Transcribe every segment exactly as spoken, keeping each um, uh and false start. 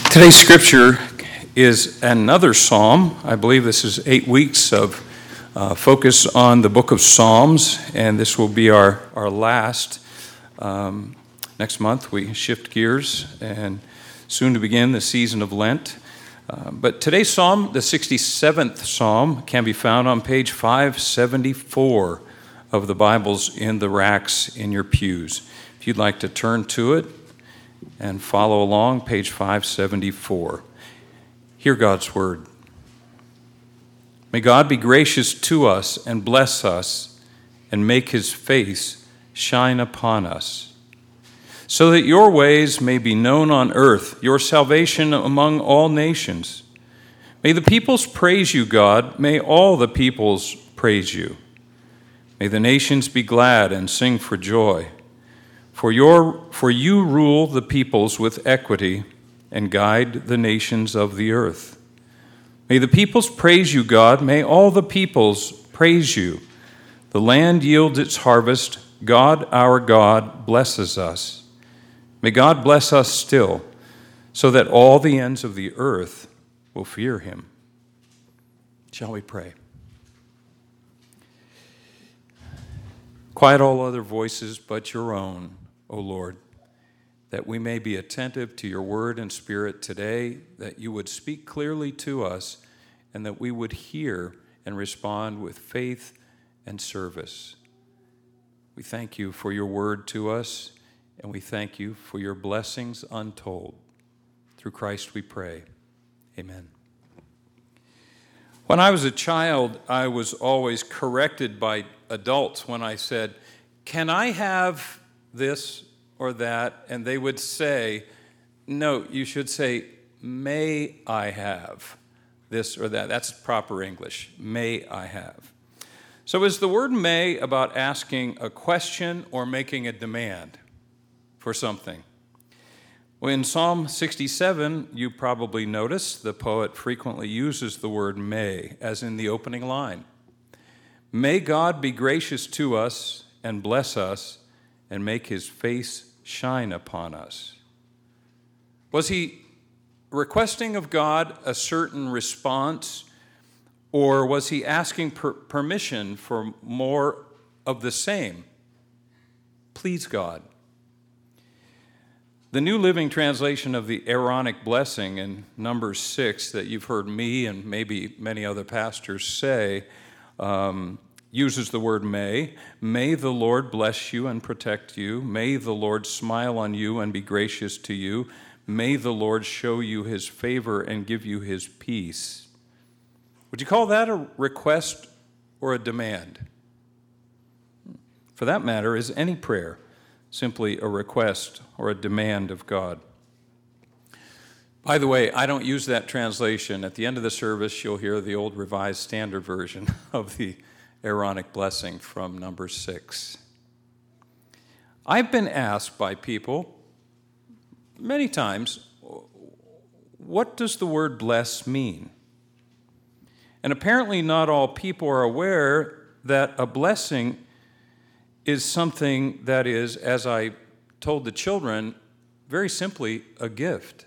Today's scripture is another psalm. I believe this is eight weeks of uh, focus on the book of Psalms, and this will be our, our last. Um, next month we shift gears and soon to begin the season of Lent. Uh, but today's psalm, the sixty-seventh psalm, can be found on page five seventy-four of the Bibles in the racks in your pews. If you'd like to turn to it and follow along, page five seventy-four. Hear God's word. May God be gracious to us and bless us and make his face shine upon us, so that your ways may be known on earth, your salvation among all nations. May the peoples praise you, God. May all the peoples praise you. May the nations be glad and sing for joy. For your, for you rule the peoples with equity and guide the nations of the earth. May the peoples praise you, God. May all the peoples praise you. The land yields its harvest. God, our God, blesses us. May God bless us still, so that all the ends of the earth will fear him. Shall we pray? Quiet all other voices but your own, O Lord, that we may be attentive to your word and spirit today, that you would speak clearly to us, and that we would hear and respond with faith and service. We thank you for your word to us, and we thank you for your blessings untold. Through Christ we pray. Amen. When I was a child, I was always corrected by adults when I said, "Can I have this or that?" And they would say, "No, you should say, may I have this or that." That's proper English, may I have. So is the word may about asking a question or making a demand for something? Well, in Psalm sixty-seven, you probably noticed the poet frequently uses the word may, as in the opening line. May God be gracious to us and bless us and make his face shine upon us. Was he requesting of God a certain response, or was he asking per- permission for more of the same? Please God. The New Living Translation of the Aaronic blessing in Numbers six that you've heard me and maybe many other pastors say um, uses the word may. May the Lord bless you and protect you. May the Lord smile on you and be gracious to you. May the Lord show you his favor and give you his peace. Would you call that a request or a demand? For that matter, is any prayer simply a request or a demand of God? By the way, I don't use that translation. At the end of the service, you'll hear the old Revised Standard Version of the Aaronic blessing from number six. I've been asked by people many times, what does the word bless mean? And apparently not all people are aware that a blessing is something that is, as I told the children, very simply a gift.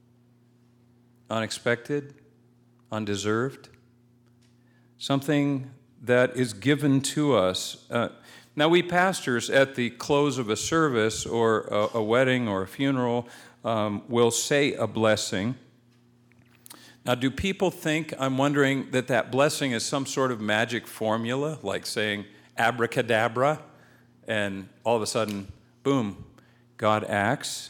Unexpected, undeserved, something that is given to us. Uh, now, we pastors at the close of a service or a, a wedding or a funeral um, will say a blessing. Now, do people think, I'm wondering, that that blessing is some sort of magic formula, like saying abracadabra, and all of a sudden, boom, God acts?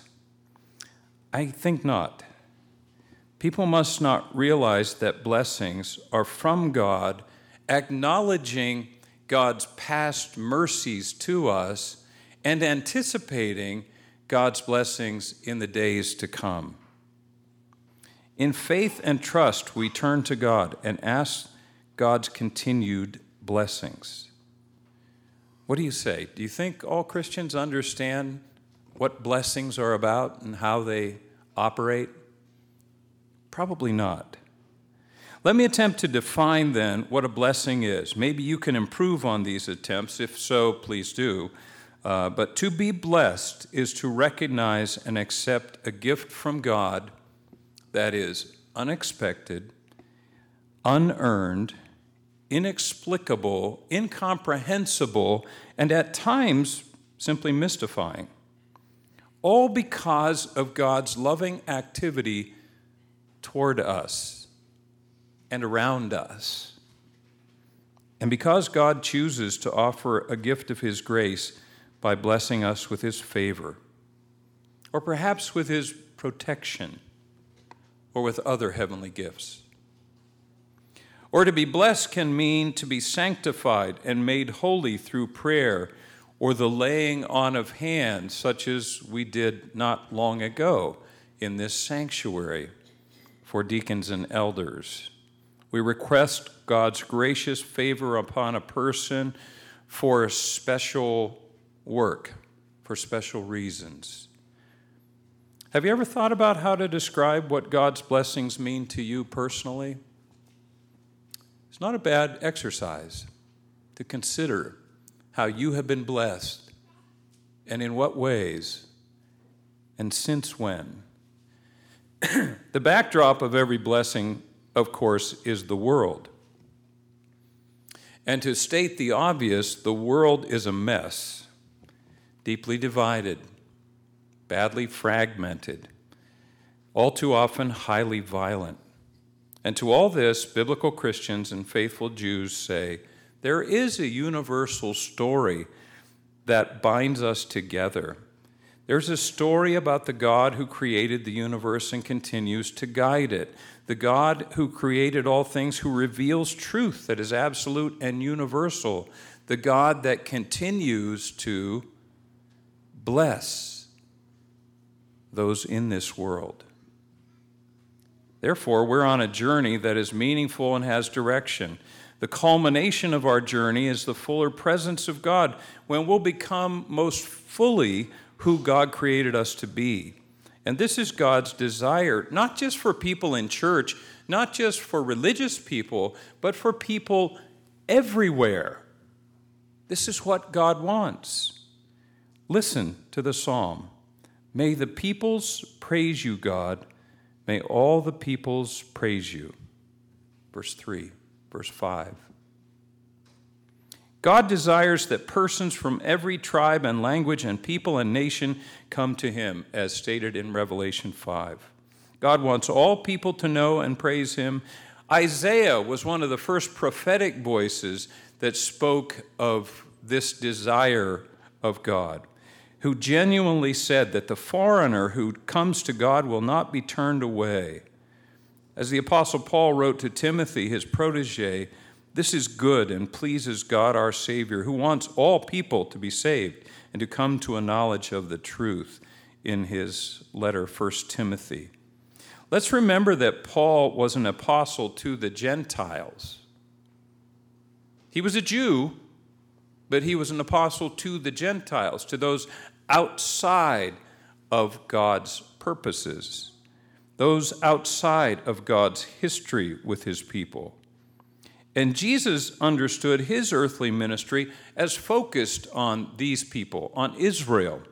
I think not. People must not realize that blessings are from God, acknowledging God's past mercies to us and anticipating God's blessings in the days to come. In faith and trust, we turn to God and ask God's continued blessings. What do you say? Do you think all Christians understand what blessings are about and how they operate? Probably not. Let me attempt to define then what a blessing is. Maybe you can improve on these attempts. If so, please do. Uh, but to be blessed is to recognize and accept a gift from God that is unexpected, unearned, inexplicable, incomprehensible, and at times simply mystifying. All because of God's loving activity toward us and around us. And because God chooses to offer a gift of His grace by blessing us with His favor, or perhaps with His protection, or with other heavenly gifts. Or to be blessed can mean to be sanctified and made holy through prayer or the laying on of hands, such as we did not long ago in this sanctuary for deacons and elders. We request God's gracious favor upon a person for special work, for special reasons. Have you ever thought about how to describe what God's blessings mean to you personally? It's not a bad exercise to consider how you have been blessed and in what ways and since when. The backdrop of every blessing, of course, is the world. And to state the obvious, the world is a mess, deeply divided, badly fragmented, all too often highly violent. And to all this, biblical Christians and faithful Jews say, there is a universal story that binds us together. There's a story about the God who created the universe and continues to guide it. The God who created all things, who reveals truth that is absolute and universal. The God that continues to bless those in this world. Therefore, we're on a journey that is meaningful and has direction. The culmination of our journey is the fuller presence of God, when we'll become most fully who God created us to be. And this is God's desire, not just for people in church, not just for religious people, but for people everywhere. This is what God wants. Listen to the psalm. May the peoples praise you, God. May all the peoples praise you. Verse three, verse five. God desires that persons from every tribe and language and people and nation come to Him, as stated in Revelation five. God wants all people to know and praise Him. Isaiah was one of the first prophetic voices that spoke of this desire of God, who genuinely said that the foreigner who comes to God will not be turned away. As the Apostle Paul wrote to Timothy, his protege, this is good and pleases God our Savior, who wants all people to be saved and to come to a knowledge of the truth, in his letter, First Timothy. Let's remember that Paul was an apostle to the Gentiles. He was a Jew, but he was an apostle to the Gentiles, to those outside of God's purposes, those outside of God's history with His people. And Jesus understood His earthly ministry as focused on these people, on Israel.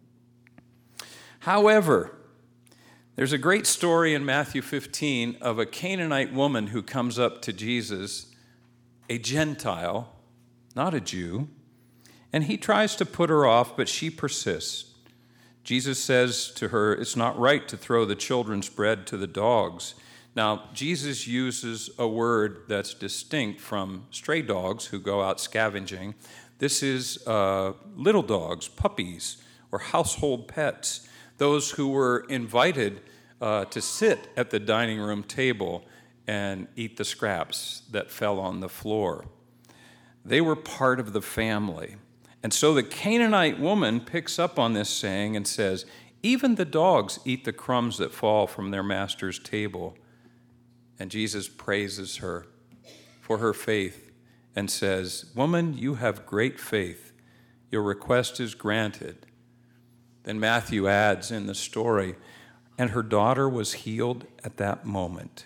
However, there's a great story in Matthew fifteen of a Canaanite woman who comes up to Jesus, a Gentile, not a Jew, and He tries to put her off, but she persists. Jesus says to her, it's not right to throw the children's bread to the dogs. Now, Jesus uses a word that's distinct from stray dogs who go out scavenging. This is uh, little dogs, puppies, or household pets, those who were invited uh, to sit at the dining room table and eat the scraps that fell on the floor. They were part of the family. And so the Canaanite woman picks up on this saying and says, even the dogs eat the crumbs that fall from their master's table. And Jesus praises her for her faith and says, woman, you have great faith. Your request is granted. Then Matthew adds in the story, and her daughter was healed at that moment.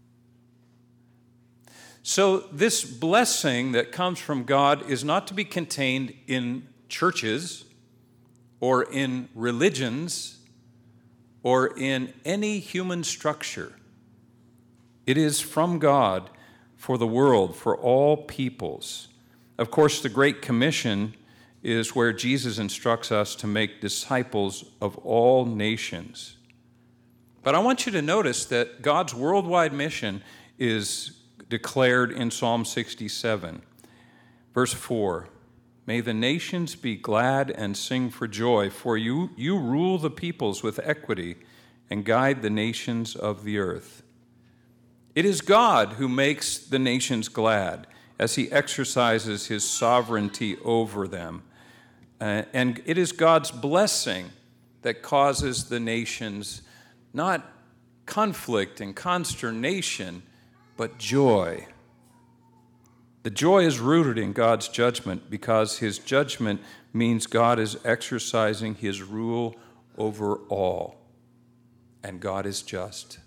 So this blessing that comes from God is not to be contained in churches or in religions or in any human structure. It is from God for the world, for all peoples. Of course, the Great Commission is where Jesus instructs us to make disciples of all nations. But I want you to notice that God's worldwide mission is declared in Psalm sixty-seven. Verse four, may the nations be glad and sing for joy, for you, you rule the peoples with equity and guide the nations of the earth. It is God who makes the nations glad as he exercises his sovereignty over them. Uh, and it is God's blessing that causes the nations not conflict and consternation, but joy. The joy is rooted in God's judgment because his judgment means God is exercising his rule over all, and God is just.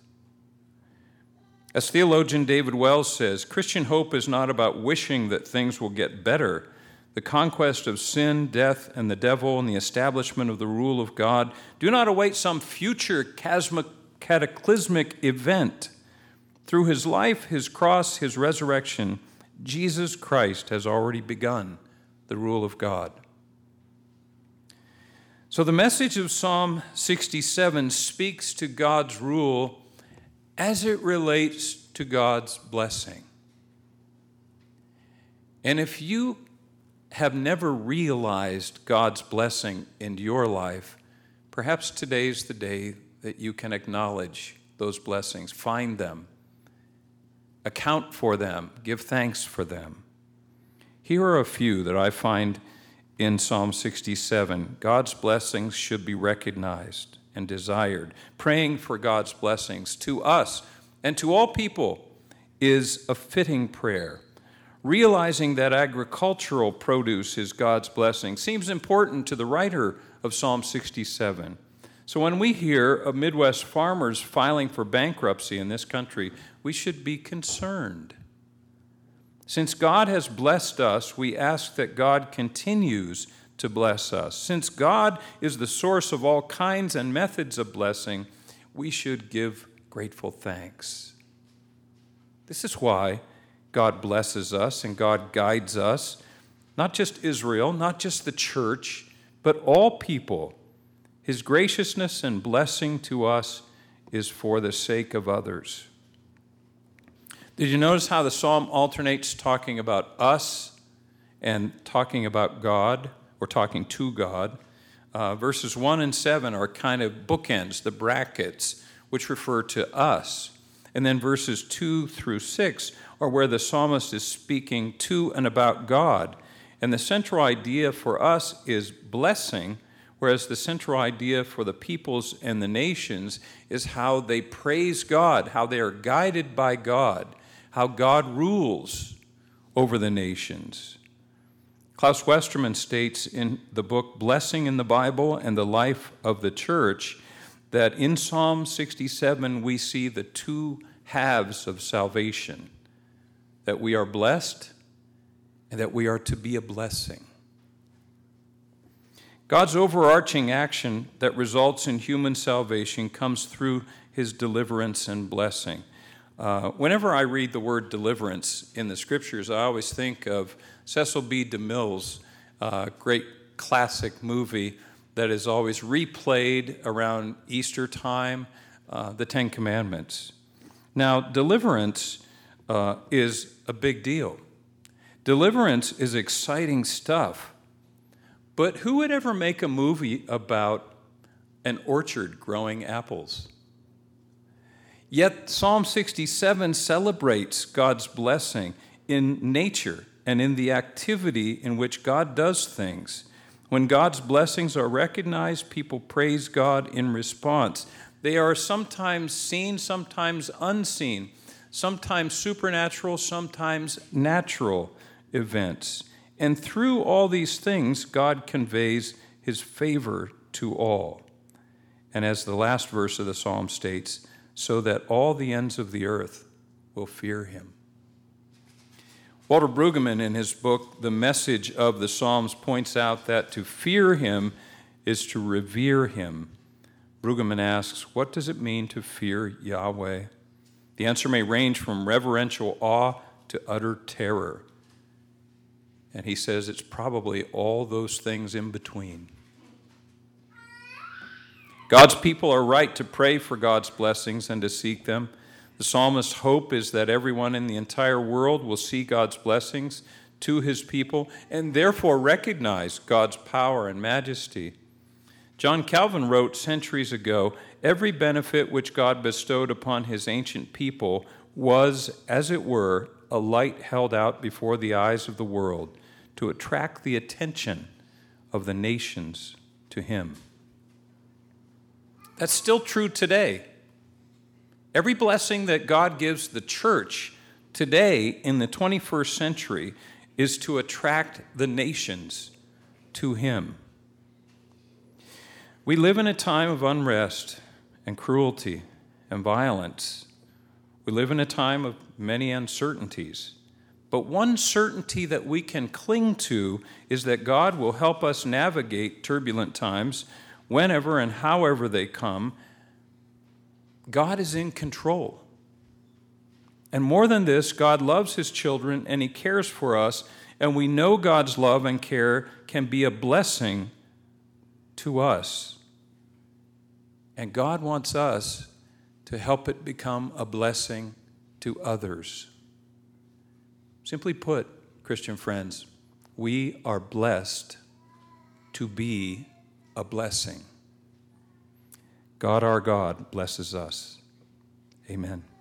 As theologian David Wells says, Christian hope is not about wishing that things will get better. The conquest of sin, death, and the devil, and the establishment of the rule of God do not await some future cataclysmic event. Through his life, his cross, his resurrection, Jesus Christ has already begun the rule of God. So the message of Psalm sixty-seven speaks to God's rule as it relates to God's blessing. And if you have never realized God's blessing in your life, perhaps today's the day that you can acknowledge those blessings, find them, account for them, give thanks for them. Here are a few that I find in Psalm sixty-seven. God's blessings should be recognized and desired. Praying for God's blessings to us and to all people is a fitting prayer. Realizing that agricultural produce is God's blessing seems important to the writer of Psalm sixty-seven. So when we hear of Midwest farmers filing for bankruptcy in this country, we should be concerned. Since God has blessed us, we ask that God continues to bless us. Since God is the source of all kinds and methods of blessing, we should give grateful thanks. This is why God blesses us and God guides us, not just Israel, not just the church, but all people. His graciousness and blessing to us is for the sake of others. Did you notice how the psalm alternates talking about us and talking about God, or talking to God? Uh, verses one and seven are kind of bookends, the brackets, which refer to us. And then verses two through six are where the psalmist is speaking to and about God. And the central idea for us is blessing, whereas the central idea for the peoples and the nations is how they praise God, how they are guided by God, how God rules over the nations. Klaus Westermann states in the book Blessing in the Bible and the Life of the Church that in Psalm sixty-seven we see the two halves of salvation, that we are blessed and that we are to be a blessing. God's overarching action that results in human salvation comes through his deliverance and blessing. Uh, whenever I read the word deliverance in the scriptures, I always think of Cecil B. DeMille's uh, great classic movie that is always replayed around Easter time, uh, the Ten Commandments. Now, deliverance uh, is a big deal. Deliverance is exciting stuff. But who would ever make a movie about an orchard growing apples? Yet Psalm sixty-seven celebrates God's blessing in nature and in the activity in which God does things. When God's blessings are recognized, people praise God in response. They are sometimes seen, sometimes unseen, sometimes supernatural, sometimes natural events. And through all these things, God conveys his favor to all. And as the last verse of the psalm states, so that all the ends of the earth will fear him. Walter Brueggemann, in his book, The Message of the Psalms, points out that to fear him is to revere him. Brueggemann asks, what does it mean to fear Yahweh? The answer may range from reverential awe to utter terror. And he says it's probably all those things in between. God's people are right to pray for God's blessings and to seek them. The psalmist's hope is that everyone in the entire world will see God's blessings to his people and therefore recognize God's power and majesty. John Calvin wrote centuries ago, every benefit which God bestowed upon his ancient people was, as it were, a light held out before the eyes of the world to attract the attention of the nations to him. That's still true today. Every blessing that God gives the church today in the twenty-first century is to attract the nations to him. We live in a time of unrest and cruelty and violence. We live in a time of many uncertainties. But one certainty that we can cling to is that God will help us navigate turbulent times whenever and however they come. God is in control. And more than this, God loves his children and he cares for us, and we know God's love and care can be a blessing to us. And God wants us to help it become a blessing to others. Simply put, Christian friends, we are blessed to be a blessing. God our God blesses us. Amen.